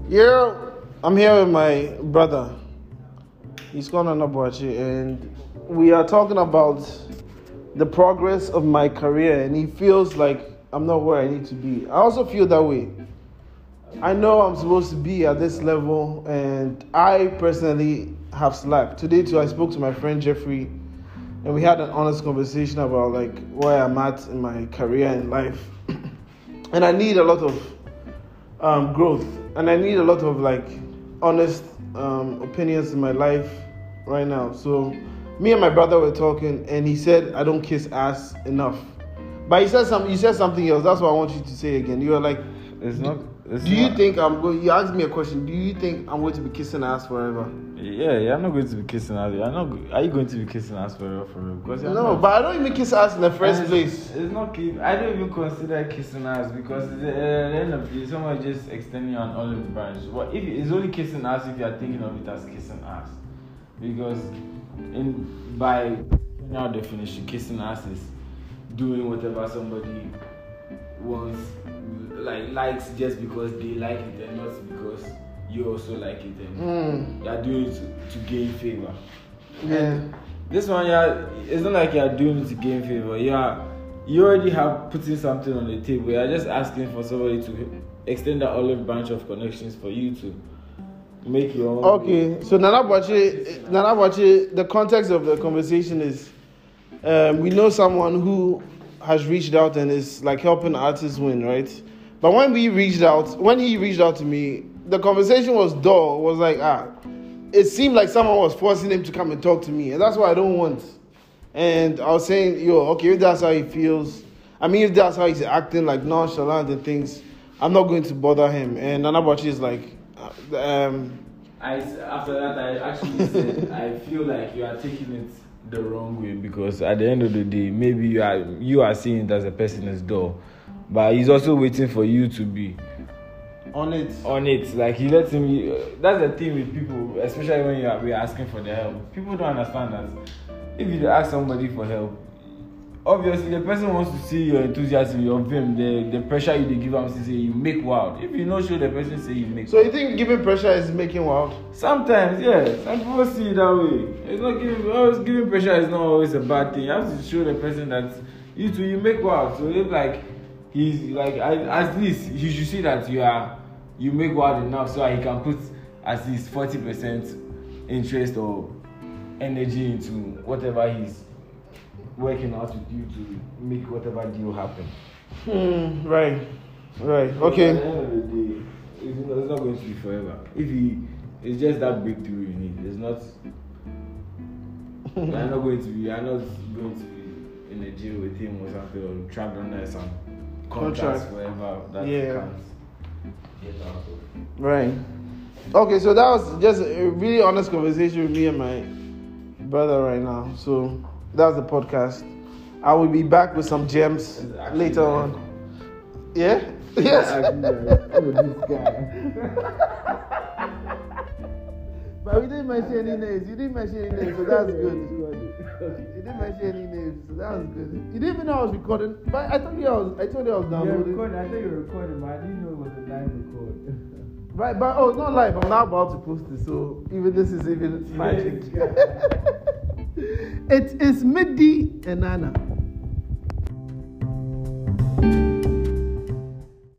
Yeah, I'm here with my brother. He's called Anabuachi, and we are talking about the progress of my career, and he feels like I'm not where I need to be. I also feel that way. I know I'm supposed to be at this level, and I personally have slacked. Today too, I spoke to my friend Jeffrey, and we had an honest conversation about like where I'm at in my career and life. And I need a lot of growth, and I need a lot of like honest opinions in my life right now. So me and my brother were talking, and he said I don't kiss ass enough. But he said something else. That's what I want you to say again. You were like, you think I'm going? You asked me a question. Do you think I'm going to be kissing ass forever? Yeah, you're not going to be kissing ass. Are you going to be kissing ass forever? Because no, but I don't even kiss ass in the first place. It's not. I don't even consider kissing ass because at the end of the day, someone just extending an olive branch. But if it's only kissing ass, if you are thinking of it as kissing ass, because by our definition, kissing ass is doing whatever somebody wants, likes just because they like it and not because you also like it, and you are doing it to gain favor. Yeah. And this one, it's not like you are doing it to gain favor. You already have putting something on the table. You are just asking for somebody to extend that olive branch of connections for you to make your own. Okay, so Nanabuachi, the context of the conversation is we know someone who has reached out and is like helping artists win, right? But when he reached out to me, the conversation was dull. It was like, it seemed like someone was forcing him to come and talk to me. And that's what I don't want. And I was saying, okay, if that's how he feels, if that's how he's acting, like nonchalant and things, I'm not going to bother him. And Nanabuachi is like, after that, I actually said, I feel like you are taking it the wrong way, because at the end of the day, maybe you are seeing it as a person is dull, but he's also waiting for you to be on it. Like he lets him. That's the thing with people, especially when we're asking for their help. People don't understand that if you ask somebody for help, obviously the person wants to see your enthusiasm, your vim, the pressure you give them to say you make wild. If you not show the person say you make. So you think giving pressure is making wild? Sometimes, yeah. Some people see it that way. It's not giving pressure is not always a bad thing. You have to show the person that you make wild. So if like he's like at least he should see that you make wild enough so he can put at least 40% interest or energy into whatever he's working out with you to make whatever deal happen. Right. Okay. At the end of the day, it's not going to be forever. It's just that breakthrough you need. It's not. You're not going to be in a jail with him or something, or trapped under some contracts forever that you can't get out of. Right. Okay, so that was just a really honest conversation with me and my brother right now. So that's the podcast. I will be back with some gems later on. Yeah? Yes. But we didn't mention any names. You didn't mention any names, so that's good. You didn't mention any names, so that was good. You didn't even know I was recording, but I told you I was downloading. I thought you were recording, but I didn't know it was a live record. Right, but it's not live. I'm now about to post it, so this is even magic. It is Midi and Nana.